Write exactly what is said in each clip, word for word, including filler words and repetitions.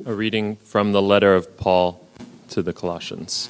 A reading from the letter of Paul to the Colossians.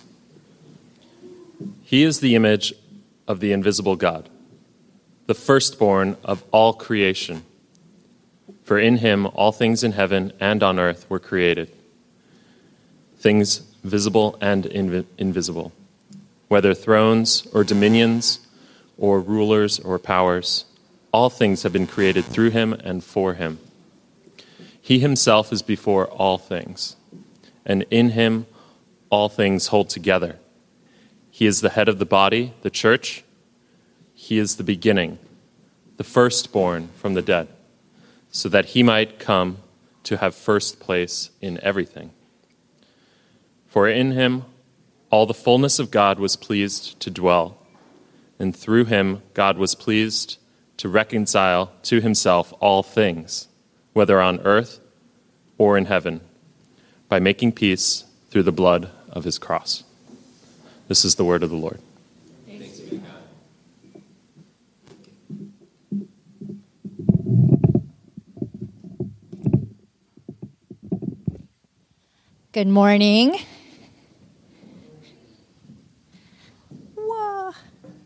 He is the image of the invisible God, the firstborn of all creation. For in him all things in heaven and on earth were created, things visible and inv- invisible, whether thrones or dominions or rulers or powers, all things have been created through him and for him. He himself is before all things, and in him all things hold together. He is the head of the body, the church. He is the beginning, the firstborn from the dead, so that he might come to have first place in everything. For in him all the fullness of God was pleased to dwell, and through him God was pleased to reconcile to himself all things, whether on earth or in heaven, by making peace through the blood of his cross. This is the word of the Lord. Thanks be to God. Good morning. Whoa.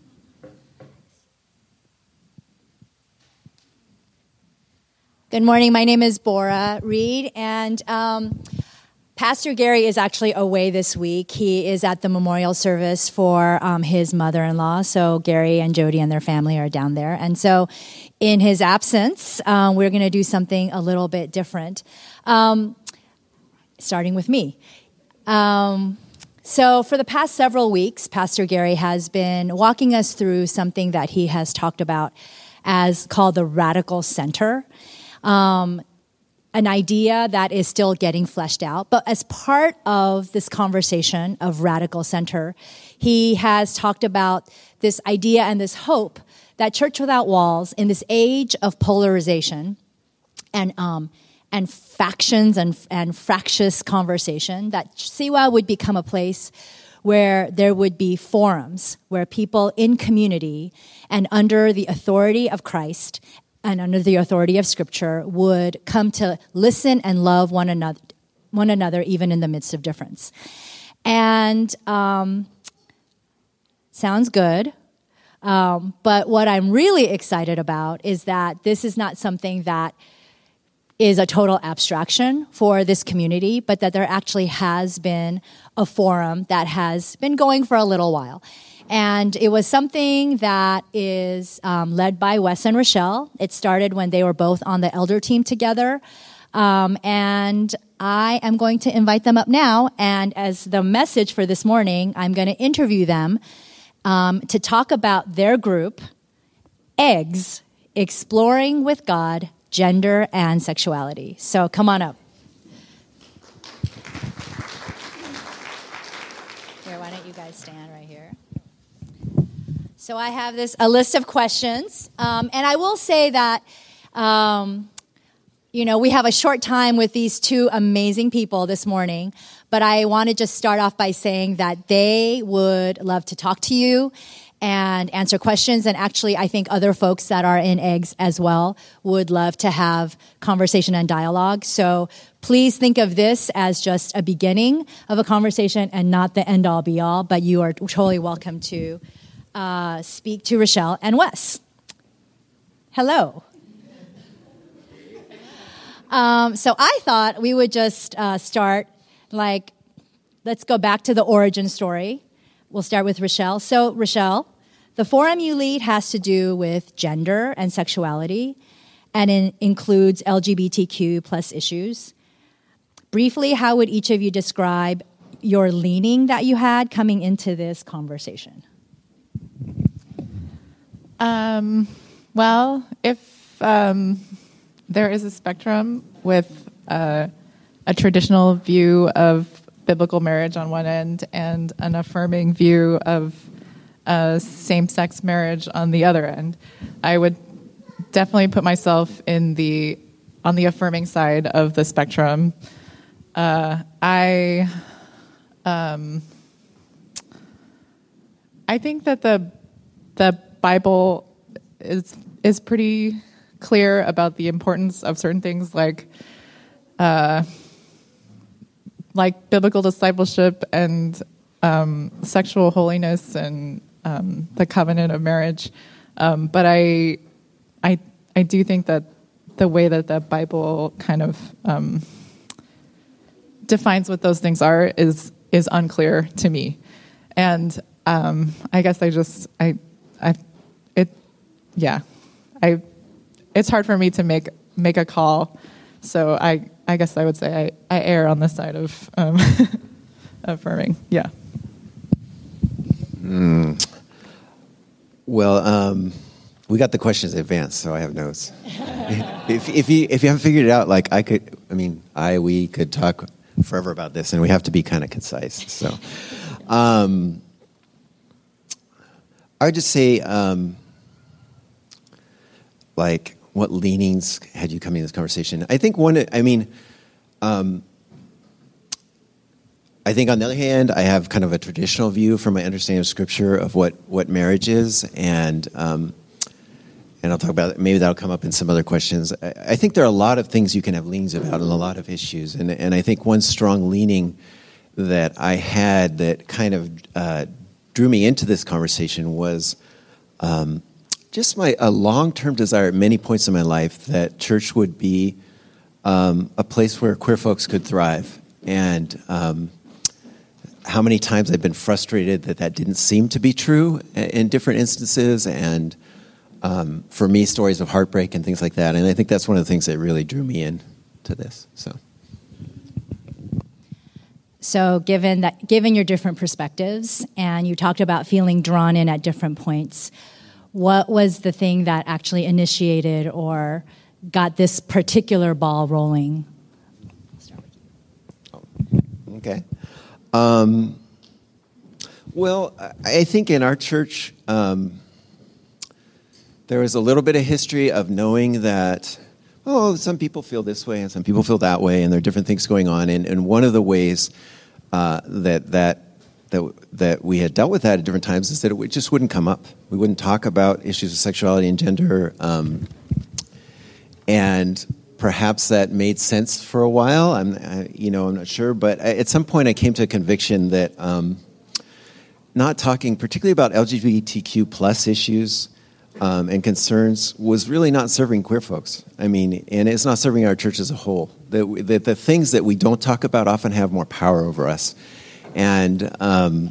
Good morning. My name is Bora Reed, and um, Pastor Gary is actually away this week. He is at the memorial service for um, his mother-in-law, so Gary and Jody and their family are down there. And so in his absence, um, we're going to do something a little bit different, um, starting with me. Um, so for the past several weeks, Pastor Gary has been walking us through something that he has talked about as called the radical center. Um, an idea that is still getting fleshed out. But as part of this conversation of radical center, he has talked about this idea and this hope that Church Without Walls, in this age of polarization and um, and factions and, and fractious conversation, that C W A would become a place where there would be forums, where people in community and under the authority of Christ and under the authority of Scripture would come to listen and love one another, one another even in the midst of difference. And um, sounds good. Um, but what I'm really excited about is that this is not something that is a total abstraction for this community, but that there actually has been a forum that has been going for a little while. And it was something that is um, led by Wes and Rochelle. It started when they were both on the elder team together. Um, and I am going to invite them up now. And as the message for this morning, I'm going to interview them um, to talk about their group, EGGS, Exploring with God, Gender and Sexuality. So come on up. Here, why don't you guys stand right here? So I have this a list of questions, um, and I will say that, um, you know, we have a short time with these two amazing people this morning, but I want to just start off by saying that they would love to talk to you and answer questions, and actually I think other folks that are in EGGS as well would love to have conversation and dialogue. So please think of this as just a beginning of a conversation and not the end-all be-all, but you are totally welcome to Uh, speak to Rochelle and Wes. Hello. Um, so I thought we would just uh, start, like, let's go back to the origin story. We'll start with Rochelle. So, Rochelle, the forum you lead has to do with gender and sexuality, and it includes L G B T Q plus issues. Briefly, how would each of you describe your leaning that you had coming into this conversation? Um, well, if um, there is a spectrum with uh, a traditional view of biblical marriage on one end and an affirming view of uh, same-sex marriage on the other end, I would definitely put myself in the on the affirming side of the spectrum. Uh, I um, I think that the the Bible is is pretty clear about the importance of certain things like uh, like biblical discipleship and um, sexual holiness and um, the covenant of marriage. Um, but I, I, I do think that the way that the Bible kind of um, defines what those things are is is unclear to me, and um, I guess I just I, I, it, yeah, I, it's hard for me to make make a call, so I I guess I would say I, I err on the side of um, affirming, yeah. Mm. Well, um, we got the questions in advance, so I have notes. if, if you if you haven't figured it out, like I could, I mean, I we could talk forever about this, and we have to be kind of concise. So, um, I would just say, um, like, what leanings had you coming to this conversation? I think one. I mean, um, I think on the other hand, I have kind of a traditional view from my understanding of Scripture of what, what marriage is, and um, and I'll talk about it. Maybe that'll come up in some other questions. I, I think there are a lot of things you can have leanings about and a lot of issues, and and I think one strong leaning that I had that kind of uh, drew me into this conversation was um, just my a long-term desire at many points in my life that church would be um, a place where queer folks could thrive, and um, how many times I've been frustrated that that didn't seem to be true in different instances, and um, for me, stories of heartbreak and things like that. And I think that's one of the things that really drew me in to this. So, so given that, given your different perspectives, and you talked about feeling drawn in at different points, what was the thing that actually initiated or got this particular ball rolling? Okay. Um, well, I think in our church, um, there was a little bit of history of knowing that, oh, some people feel this way and some people feel that way, and there are different things going on. And, and one of the ways uh, that that that that we had dealt with that at different times is that it just wouldn't come up. We wouldn't talk about issues of sexuality and gender, um, and perhaps that made sense for a while. I'm, I, you know, I'm not sure, but at some point I came to a conviction that um, not talking particularly about L G B T Q plus issues um, and concerns was really not serving queer folks. I mean, and it's not serving our church as a whole. That the, the, the things that we don't talk about often have more power over us, and um,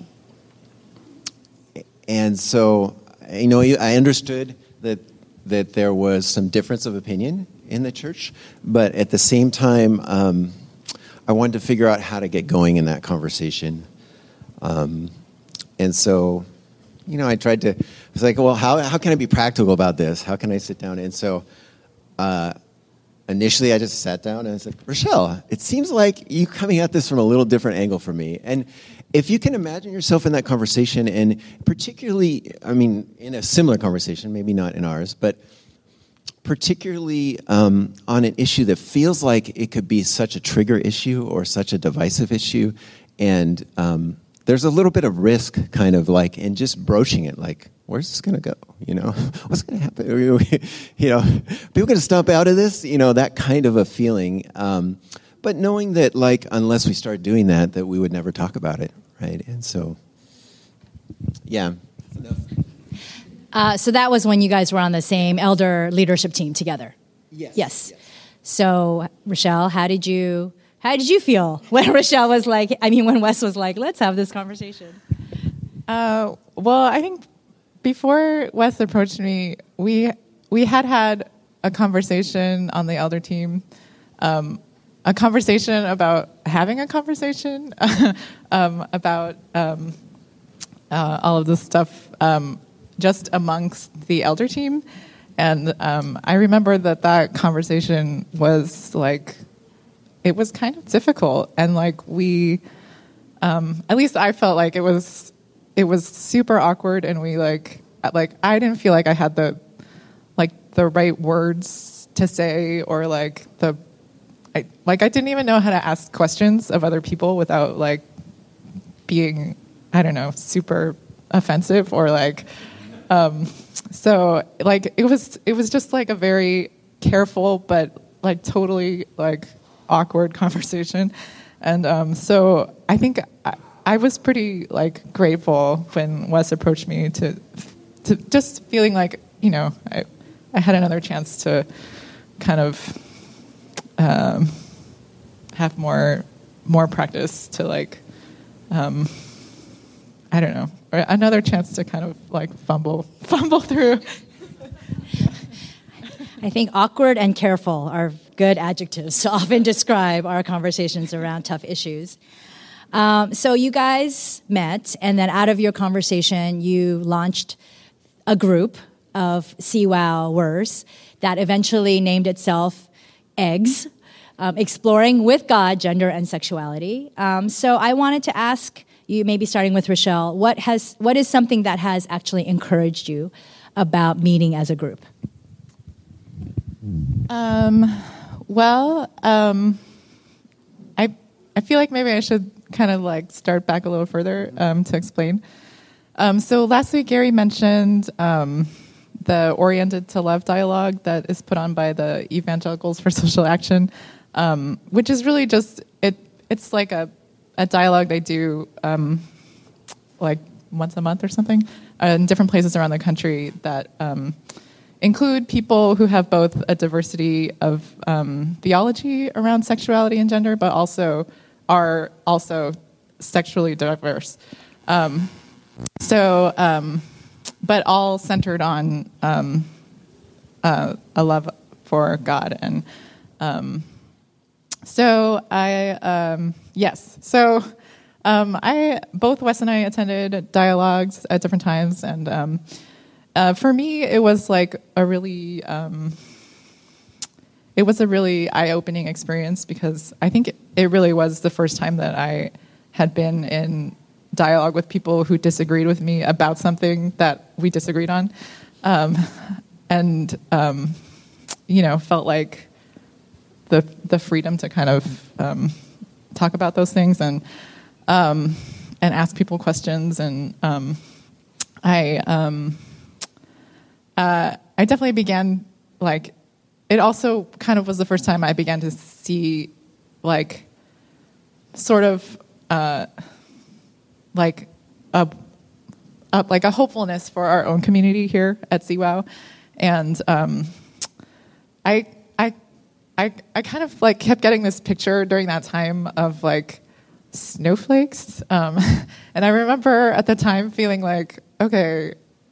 and so you know, I understood that that there was some difference of opinion in the church, but at the same time, um, I wanted to figure out how to get going in that conversation. Um, and so, you know, I tried to, I was like, well, how how can I be practical about this? How can I sit down? And so, uh, initially I just sat down and I said, Rochelle, it seems like you coming at this from a little different angle from me. And if you can imagine yourself in that conversation, and particularly, I mean, in a similar conversation, maybe not in ours, but particularly um, on an issue that feels like it could be such a trigger issue or such a divisive issue, and um, there's a little bit of risk kind of like in just broaching it, like, where's this going to go? You know, what's going to happen? You know, people going to stomp out of this? You know, that kind of a feeling. Um, but knowing that, like, unless we start doing that, that we would never talk about it, right? And so, yeah. Enough. Uh, so that was when you guys were on the same elder leadership team together. Yes. Yes. yes. So, Rochelle, how did you how did you feel when Rochelle was like? I mean, when Wes was like, "Let's have this conversation." Uh, well, I think before Wes approached me, we we had had a conversation on the elder team, um, a conversation about having a conversation um, about um, uh, all of this stuff. Um, just amongst the elder team. And um, I remember that that conversation was like, it was kind of difficult. And like we, um, at least I felt like it was, it was super awkward. And we like, like, I didn't feel like I had the, like the right words to say, or like the, I, like I didn't even know how to ask questions of other people without like being, I don't know, super offensive or like, Um, so like it was it was just like a very careful but like totally like awkward conversation, And um, so I think I, I was pretty like grateful when Wes approached me to, to just feeling like, you know, I, I had another chance to kind of um, have more more practice to like, um, I don't know, or another chance to kind of like fumble fumble through. I think awkward and careful are good adjectives to often describe our conversations around tough issues. Um, so you guys met, and then out of your conversation, you launched a group of C WOWers that eventually named itself EGGS, um, Exploring with God, Gender and Sexuality. Um, so I wanted to ask you, maybe starting with Rochelle, what has what is something that has actually encouraged you about meeting as a group? Um, well, um, I I feel like maybe I should kind of like start back a little further um, to explain. Um, so last week, Gary mentioned um, the Oriented to Love dialogue that is put on by the Evangelicals for Social Action, um, which is really just it. It's like a a dialogue they do um, like once a month or something uh, in different places around the country that. Um, include people who have both a diversity of um, theology around sexuality and gender, but also are also sexually diverse. Um, so, um, but all centered on um, uh, a love for God. And um, so I, um, yes, so um, I, both Wes and I attended dialogues at different times, and um, Uh, for me, it was like a really, um, it was a really eye-opening experience because I think it, it really was the first time that I had been in dialogue with people who disagreed with me about something that we disagreed on, um, and um, you know, felt like the the freedom to kind of um, talk about those things and um, and ask people questions, and um, I. Um, Uh, I definitely began, like, it also kind of was the first time I began to see, like, sort of, uh, like, a, a, like a hopefulness for our own community here at C WOW. And um, I, I, I, I kind of, like, kept getting this picture during that time of, like, snowflakes. Um, and I remember at the time feeling like, okay,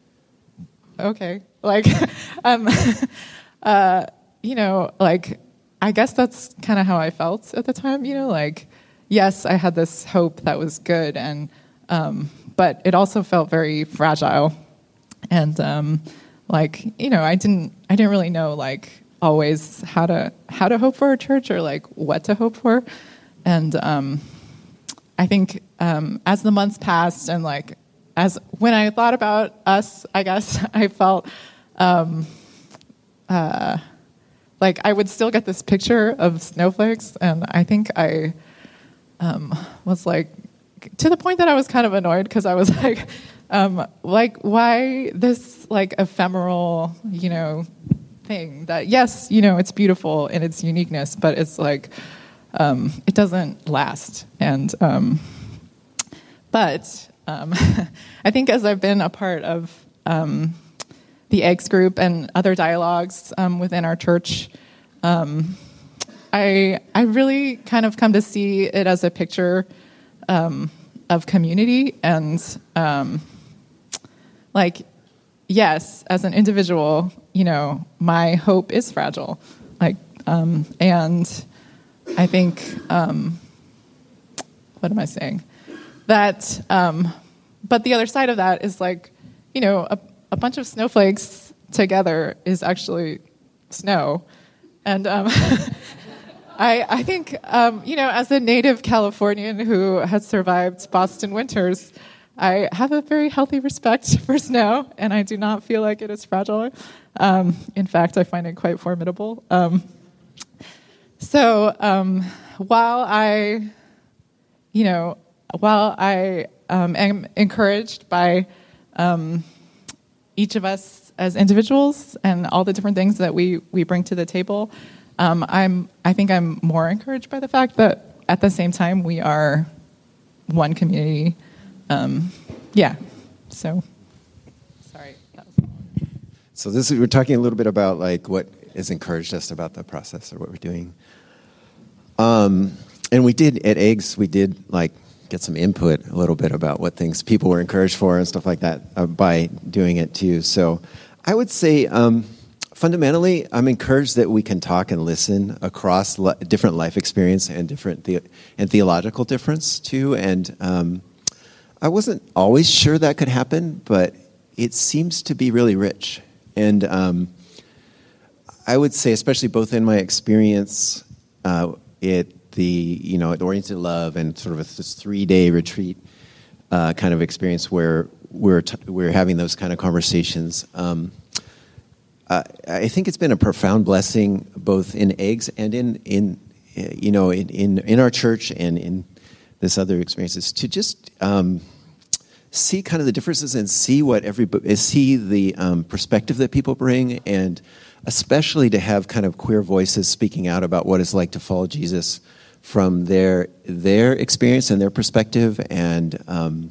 okay. Like, um, uh, you know, like, I guess that's kind of how I felt at the time, you know, like, yes, I had this hope that was good, and, um, but it also felt very fragile. And, um, like, you know, I didn't, I didn't really know, like, always how to, how to hope for a church or, like, what to hope for. And, um, I think, um, as the months passed and, like, as, when I thought about us, I guess I felt, Um, uh, like I would still get this picture of snowflakes, and I think I um, was like to the point that I was kind of annoyed because I was like, um, like why this like ephemeral, you know, thing that yes, you know, it's beautiful in its uniqueness, but it's like um, it doesn't last. And um, but um, I think as I've been a part of um, the EGGS group and other dialogues um, within our church, um, I I really kind of come to see it as a picture um, of community, and um, like, yes, as an individual, you know, my hope is fragile, like, um, and I think, um, what am I saying? That, um, but the other side of that is like, you know, a A bunch of snowflakes together is actually snow. And um, I, I think, um, you know, as a native Californian who has survived Boston winters, I have a very healthy respect for snow, and I do not feel like it is fragile. Um, in fact, I find it quite formidable. Um, so um, while I, you know, while I um, am encouraged by um, each of us as individuals and all the different things that we, we bring to the table, um, I'm I think I'm more encouraged by the fact that at the same time, we are one community. Um, yeah. So, sorry. That was long. So this is, we're talking a little bit about like what has encouraged us about the process or what we're doing. Um, and we did at Eggs, we did like get some input a little bit about what things people were encouraged for and stuff like that uh, by doing it too. So I would say um, fundamentally, I'm encouraged that we can talk and listen across li- different life experience and different the- and theological difference too. And um, I wasn't always sure that could happen, but it seems to be really rich. And um, I would say, especially both in my experience uh, at the, you know, at Oriented Love and sort of a, this three-day retreat uh, kind of experience where we're t- we're having those kind of conversations. Um, uh, I think it's been a profound blessing both in Eggs and in in you know in in, in our church and in this other experiences to just um, see kind of the differences and see what everybody see the um, perspective that people bring, and especially to have kind of queer voices speaking out about what it's like to follow Jesus from their their experience and their perspective. And um,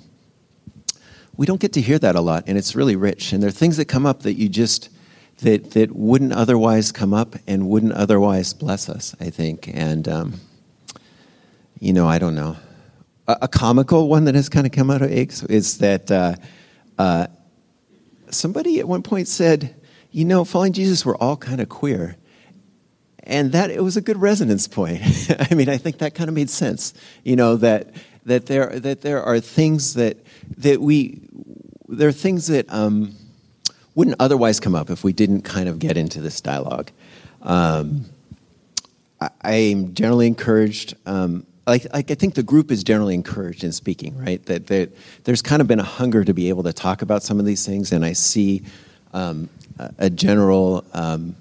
we don't get to hear that a lot, and it's really rich. And there are things that come up that you just that that wouldn't otherwise come up and wouldn't otherwise bless us, I think. And um, you know, I don't know. A, a comical one that has kind of come out of Eggs is that uh, uh, somebody at one point said, you know, following Jesus, we're all kind of queer. And that, it was a good resonance point. I mean, I think that kind of made sense. You know, that that there that there are things that that we there are things that um, wouldn't otherwise come up if we didn't kind of get into this dialogue. Um, I, I'm generally encouraged. Um, like, like I think the group is generally encouraged in speaking, right? That, that there's kind of been a hunger to be able to talk about some of these things, and I see um, a, a general. Um,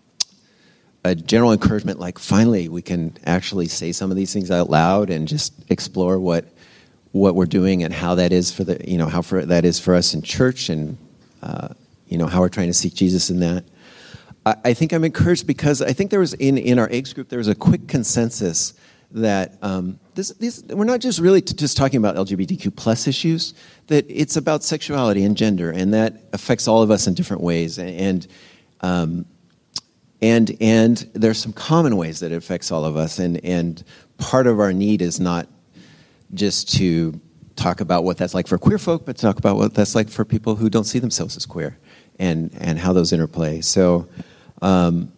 A general encouragement, like finally we can actually say some of these things out loud and just explore what what we're doing and how that is for the you know how for that is for us in church, and uh, you know how we're trying to seek Jesus in that. I, I think I'm encouraged because I think there was in, in our Eggs group there was a quick consensus that um, this these we're not just really t- just talking about L G B T Q plus issues, that it's about sexuality and gender, and that affects all of us in different ways, and. and um, And and there's some common ways that it affects all of us, and, and part of our need is not just to talk about what that's like for queer folk, but talk about what that's like for people who don't see themselves as queer, and, and how those interplay. So um,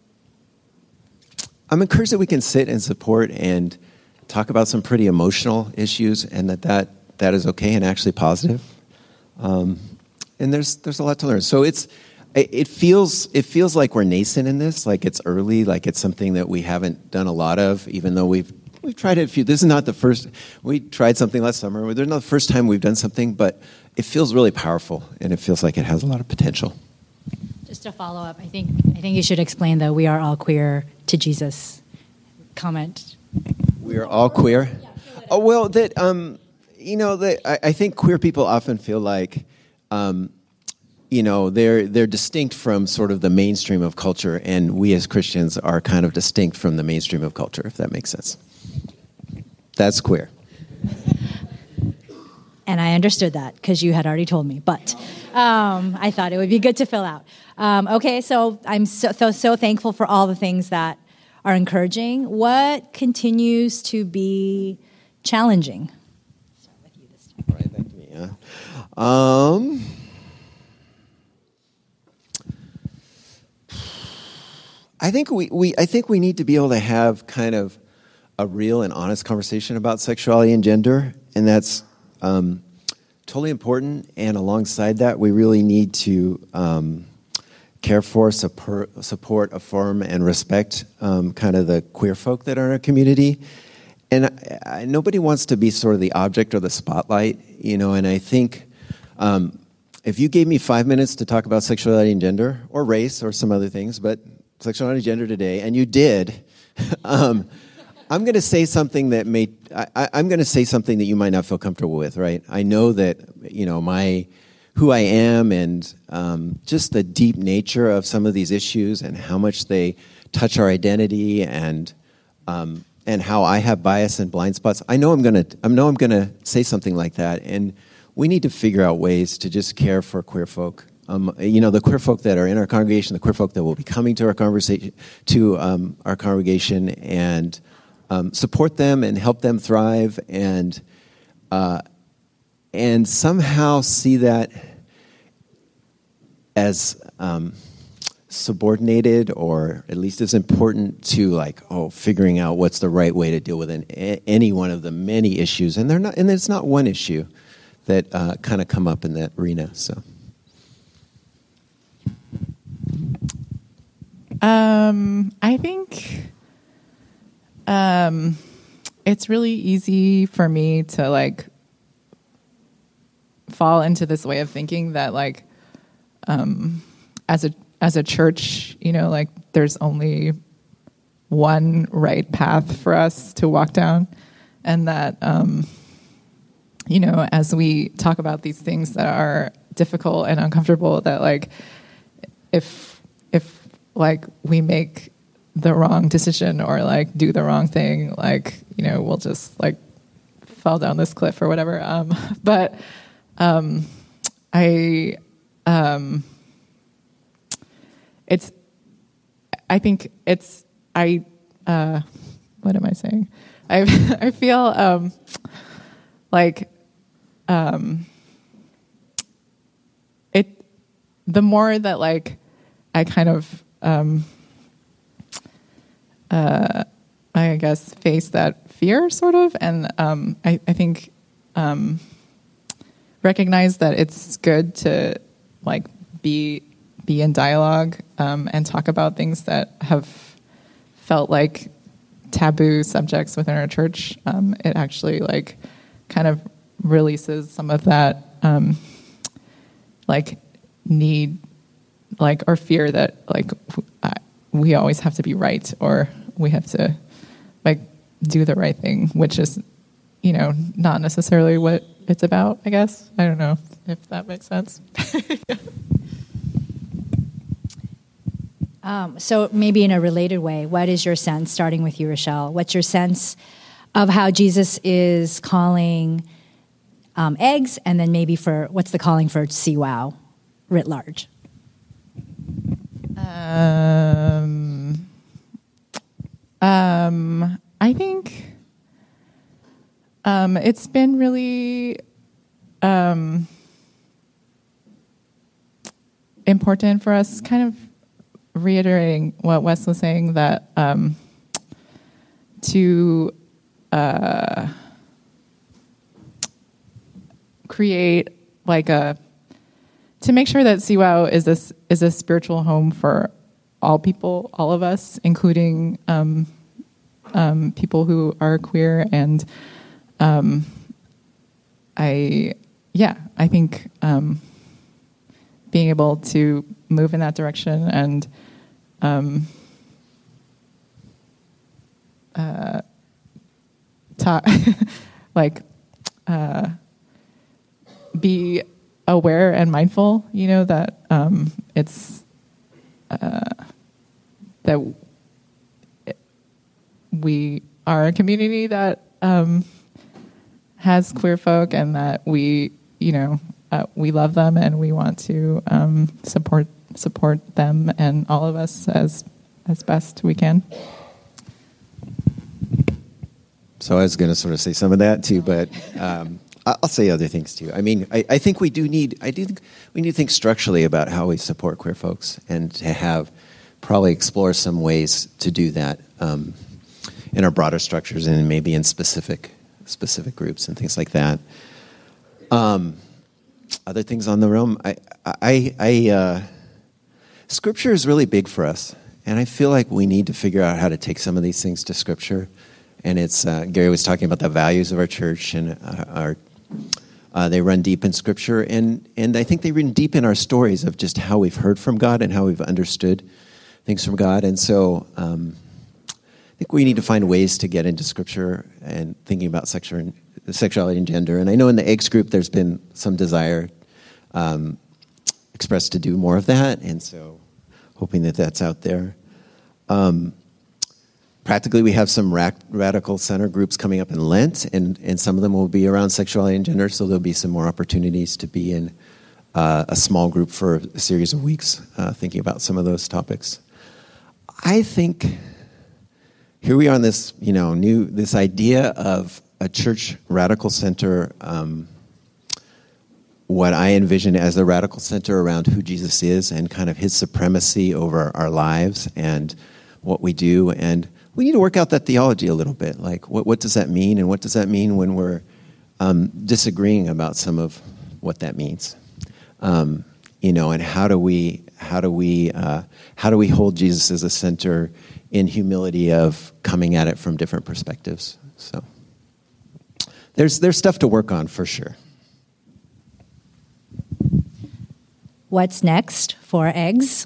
I'm encouraged that we can sit and support and talk about some pretty emotional issues, and that that, that is okay and actually positive. Um, and there's there's a lot to learn. So it's It feels it feels like we're nascent in this, like it's early, like it's something that we haven't done a lot of, even though we've we've tried it a few. This is not the first. We tried something last summer. This is not the first time we've done something, but it feels really powerful, and it feels like it has a lot of potential. Just to follow up, I think I think you should explain the "we are all queer to Jesus" comment. We are all queer. Oh well, that um, you know, that I, I think queer people often feel like. Um, You know, they're they're distinct from sort of the mainstream of culture, and we as Christians are kind of distinct from the mainstream of culture, if that makes sense. That's queer. And I understood that because you had already told me, but um, I thought it would be good to fill out. Um, okay, so I'm so, so so thankful for all the things that are encouraging. What continues to be challenging? Start with you this time. Right, back to me. Yeah. Um. I think we, we I think we need to be able to have kind of a real and honest conversation about sexuality and gender, and that's um, totally important. And alongside that, we really need to um, care for, support, support, affirm, and respect um, kind of the queer folk that are in our community. And I, I, nobody wants to be sort of the object or the spotlight, you know. And I think um, if you gave me five minutes to talk about sexuality and gender, or race, or some other things, but sexuality and gender today, and you did, um, I'm going to say something that may, I, I'm going to say something that you might not feel comfortable with, right? I know that, you know, my, who I am, and um, just the deep nature of some of these issues and how much they touch our identity, and um, and how I have bias and blind spots, I know I'm gonna I know I'm gonna say something like that, and we need to figure out ways to just care for queer folk. Um, you know, the queer folk that are in our congregation, the queer folk that will be coming to our conversation, to um, our congregation, and um, support them and help them thrive, and uh, and somehow see that as um, subordinated, or at least as important to, like, oh, figuring out what's the right way to deal with an, any one of the many issues, and they're not, and it's not one issue that uh, kind of come up in that arena. So, um, I think um, it's really easy for me to like fall into this way of thinking that like um, as a as a church, you know, like there's only one right path for us to walk down, and that um, you know, as we talk about these things that are difficult and uncomfortable, that like if if like we make the wrong decision or like do the wrong thing, like, you know, we'll just like fall down this cliff or whatever. Um, but um, I um, it's I think it's I uh, what am I saying? I I feel um, like um, it the more that like I kind of um, uh, I guess face that fear sort of, and um, I, I think um, recognize that it's good to like be be in dialogue um, and talk about things that have felt like taboo subjects within our church. Um, it actually like kind of releases some of that um, like need, like, or fear that like uh, we always have to be right, or we have to like do the right thing, which is, you know, not necessarily what it's about, I guess. I don't know if that makes sense. um, so maybe in a related way, what is your sense, starting with you, Rochelle, what's your sense of how Jesus is calling um, eggs, and then maybe for, what's the calling for C WOW writ large? Um, um, I think um, it's been really um, important for us, kind of reiterating what Wes was saying, that um, to uh, create like a to make sure that C WOW is this is a spiritual home for all people, all of us, including um, um, people who are queer. And um, I, yeah, I think um, being able to move in that direction and um, uh, talk, like, uh, be aware and mindful, you know, that um, it's uh, that it, we are a community that um, has queer folk, and that we, you know, uh, we love them, and we want to um, support support them and all of us as as best we can. So I was going to sort of say some of that too, but. Um, I'll say other things too. I mean, I, I think we do need. I do think we need to think structurally about how we support queer folks, and to have probably explore some ways to do that um, in our broader structures, and maybe in specific specific groups and things like that. Um, other things on the realm. I, I, I uh, Scripture is really big for us, and I feel like we need to figure out how to take some of these things to Scripture. And it's uh, Gary was talking about the values of our church, and uh, our. Uh, they run deep in Scripture, and, and I think they run deep in our stories of just how we've heard from God and how we've understood things from God. And so um, I think we need to find ways to get into Scripture and thinking about sexual, sexuality and gender. And I know in the Eggs group there's been some desire um, expressed to do more of that, and so hoping that that's out there. Um, practically, we have some rac- radical center groups coming up in Lent, and, and some of them will be around sexuality and gender, so there'll be some more opportunities to be in uh, a small group for a series of weeks, uh, thinking about some of those topics. I think here we are on this, you know, new this idea of a church radical center. Um, what I envision as the radical center around who Jesus is and kind of his supremacy over our lives and what we do. And we need to work out that theology a little bit. Like, what, what does that mean? And what does that mean when we're um, disagreeing about some of what that means? Um, you know, and how do we, how do we, uh, how do we hold Jesus as a center in humility of coming at it from different perspectives? So there's, there's stuff to work on for sure. What's next for eggs?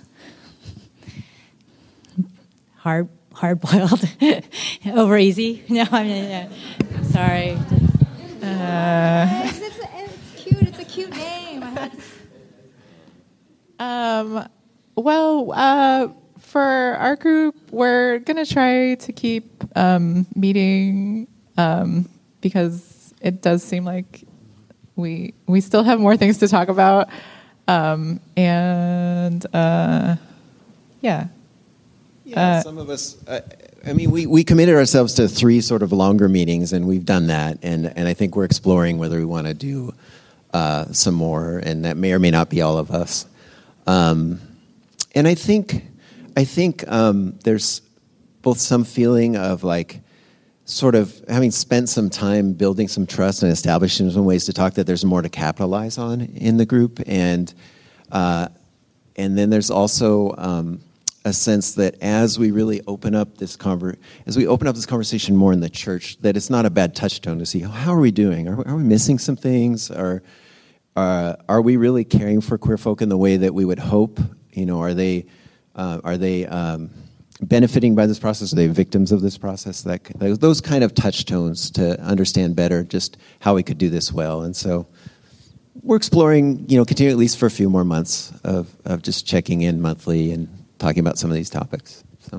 Hard, hard boiled, over easy. No, I mean, yeah. Sorry. Uh, eggs, it's, it's cute. It's a cute name. I had to... um. Well, uh, for our group, we're gonna try to keep um, meeting um, because it does seem like we we still have more things to talk about. Um, and, uh, yeah. Yeah, uh, some of us, uh, I mean, we, we committed ourselves to three sort of longer meetings, and we've done that. And, and I think we're exploring whether we want to do uh, some more, and that may or may not be all of us. Um, and I think, I think um, there's both some feeling of like, sort of having spent some time building some trust and establishing some ways to talk, that there's more to capitalize on in the group. And uh, and then there's also um, a sense that as we really open up this conver- as we open up this conversation more in the church, that it's not a bad touchstone to see, oh, how are we doing? Are, are we missing some things? Or uh, are we really caring for queer folk in the way that we would hope? You know, are they uh, are they um, benefiting by this process? Are they victims of this process? That those kind of touchstones to understand better just how we could do this well. And so we're exploring, you know, continue at least for a few more months of, of just checking in monthly and talking about some of these topics. So,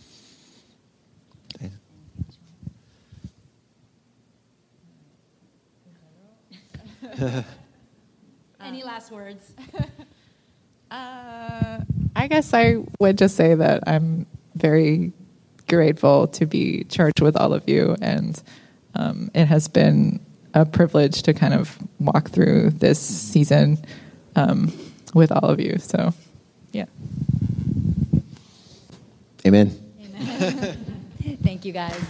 okay. Any last words? uh, I guess I would just say that I'm very grateful to be church with all of you, and um, it has been a privilege to kind of walk through this season um, with all of you. So, yeah. Amen. Amen. Thank you, guys.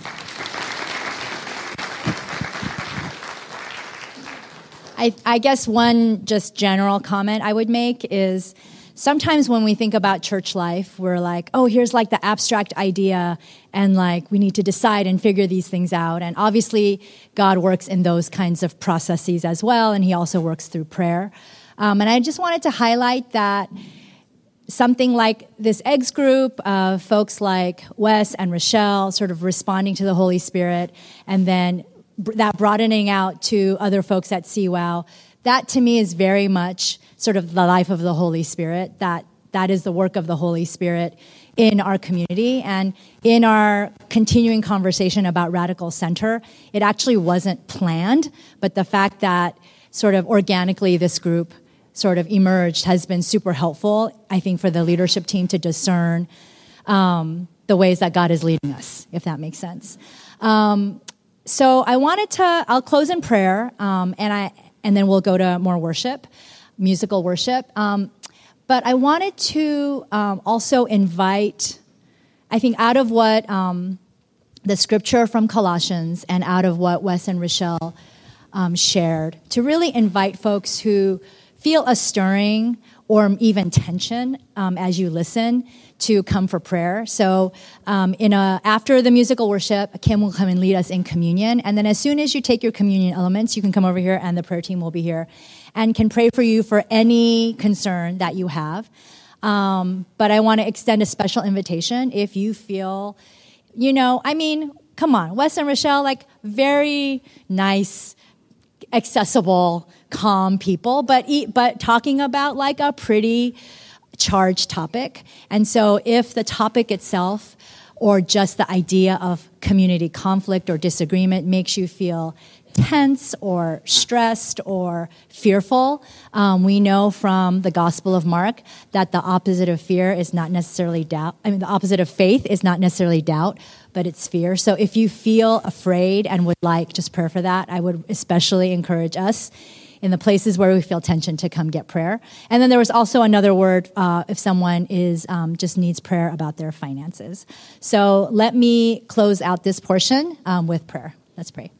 I, I guess one just general comment I would make is, sometimes when we think about church life, we're like, oh, here's like the abstract idea, and like we need to decide and figure these things out. And obviously, God works in those kinds of processes as well, and he also works through prayer. Um, and I just wanted to highlight that something like this Eggs group of folks like Wes and Rochelle sort of responding to the Holy Spirit, and then that broadening out to other folks at C WOW, that to me is very much sort of the life of the Holy Spirit. That that is the work of the Holy Spirit in our community. And in our continuing conversation about Radical Center, it actually wasn't planned, but the fact that sort of organically this group sort of emerged has been super helpful, I think, for the leadership team to discern um, the ways that God is leading us, if that makes sense. Um, so I wanted to, I'll close in prayer, um, and I and then we'll go to more worship, musical worship. Um, but I wanted to um, also invite, I think, out of what um, the scripture from Colossians and out of what Wes and Rochelle um, shared, to really invite folks who feel a stirring or even tension um, as you listen to come for prayer. So um, in a, after the musical worship, Kim will come and lead us in communion. And then as soon as you take your communion elements, you can come over here and the prayer team will be here and can pray for you for any concern that you have. Um, but I want to extend a special invitation if you feel, you know, I mean, come on, Wes and Rochelle, like very nice, accessible, calm people, but but talking about like a pretty charged topic. And so if the topic itself or just the idea of community conflict or disagreement makes you feel tense or stressed or fearful. Um, we know from the Gospel of Mark that the opposite of fear is not necessarily doubt. I mean, the opposite of faith is not necessarily doubt, but it's fear. So if you feel afraid and would like just prayer for that, I would especially encourage us in the places where we feel tension to come get prayer. And then there was also another word uh, if someone is um, just needs prayer about their finances. So let me close out this portion um, with prayer. Let's pray.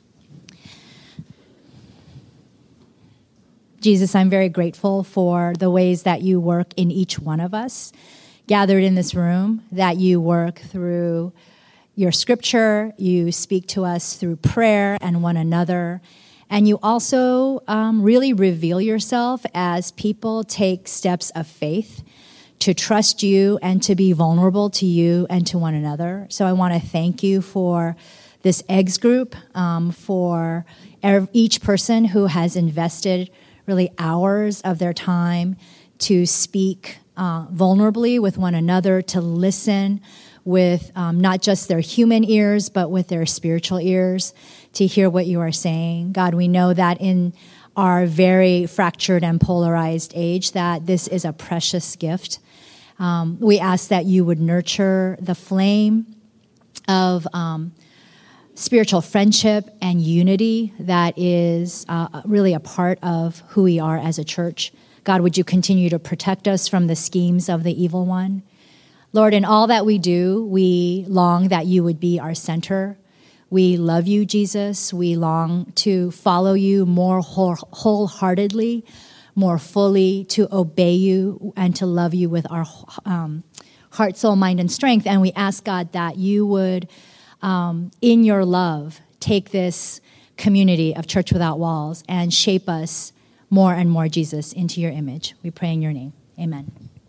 Jesus, I'm very grateful for the ways that you work in each one of us gathered in this room, that you work through your scripture, you speak to us through prayer and one another, and you also um, really reveal yourself as people take steps of faith to trust you and to be vulnerable to you and to one another. So I want to thank you for this eggs group, um, for each person who has invested really hours of their time to speak uh, vulnerably with one another, to listen with um, not just their human ears, but with their spiritual ears, to hear what you are saying. God, we know that in our very fractured and polarized age, that this is a precious gift. Um, we ask that you would nurture the flame of um, spiritual friendship and unity that is uh, really a part of who we are as a church. God, would you continue to protect us from the schemes of the evil one? Lord, in all that we do, we long that you would be our center. We love you, Jesus. We long to follow you more whole, wholeheartedly, more fully, to obey you and to love you with our um, heart, soul, mind, and strength. And we ask, God, that you would, um, in your love, take this community of Church Without Walls and shape us more and more, Jesus, into your image. We pray in your name. Amen.